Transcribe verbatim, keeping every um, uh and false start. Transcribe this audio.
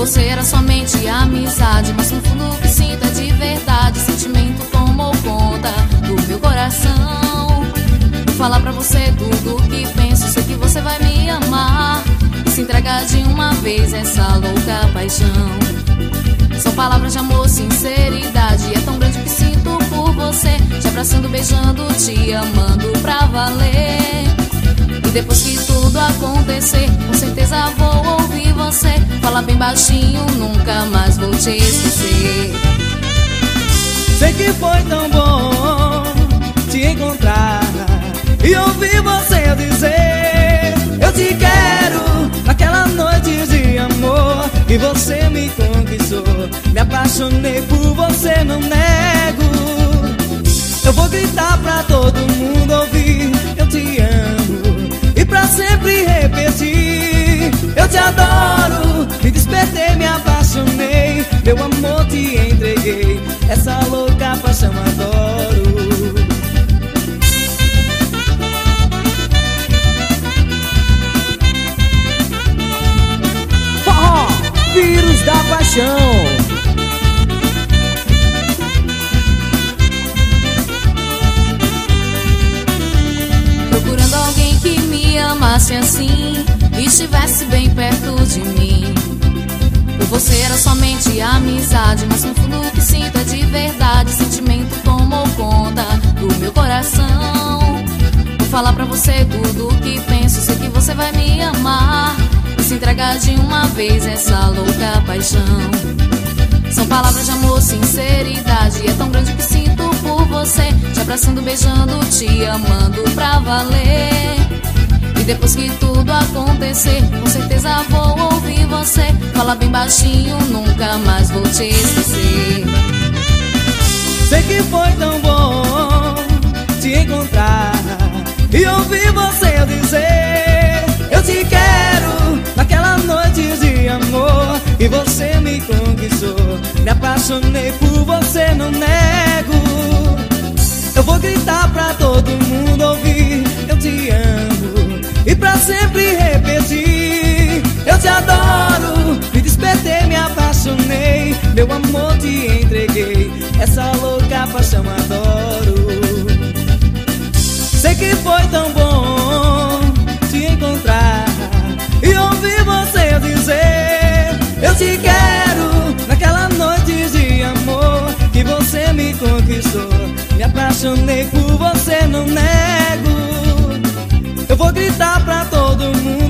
você era somente amizade, mas no fundo o que sinto é de verdade. Sentimento tomou conta do meu coração. Vou falar pra você tudo o que penso, sei que você vai me amar e se entregar de uma vez essa louca paixão. São palavras de amor, sinceridade, é tão grande o que sinto por você. Te abraçando, beijando, te amando pra valer. E depois que tudo acontecer, com certeza vou ouvir você falar bem baixinho, nunca mais vou te esquecer. Sei que foi tão bom te encontrar e ouvir você dizer eu te quero naquela noite de amor. E você me conquistou, me apaixonei por você, não nego. Eu vou gritar pra todo mundo ouvir, eu te amo e pra sempre repetir. Eu te adoro, me despertei, me apaixonei, meu amor te entreguei, essa louca paixão adoro. Forró, vírus da paixão. Procurando alguém que me amasse assim e estivesse bem perto de mim. Por você era somente amizade, mas no fundo o que sinto é de verdade. Sentimento tomou conta do meu coração. Vou falar pra você tudo o que penso, sei que você vai me amar e se entregar de uma vez essa louca paixão. São palavras de amor, sinceridade, é tão grande o que sinto por você. Te abraçando, beijando, te amando pra valer. E depois que tudo acontecer, com certeza vou ouvir você falar bem baixinho, nunca mais vou te esquecer. Sei que foi tão bom te encontrar e ouvir você dizer eu te quero naquela noite de amor. E você me conquistou, me apaixonei por você, não nego. Eu vou gritar pra todo mundo ouvir, eu te amo e pra sempre repetir. Eu te adoro, me despertei, me apaixonei, meu amor te entreguei, essa louca paixão adoro. Sei que foi tão bom te encontrar e ouvir você dizer eu te quero naquela noite de amor. Que você me conquistou, me apaixonei por você, não nego. Eu vou gritar pra todo mundo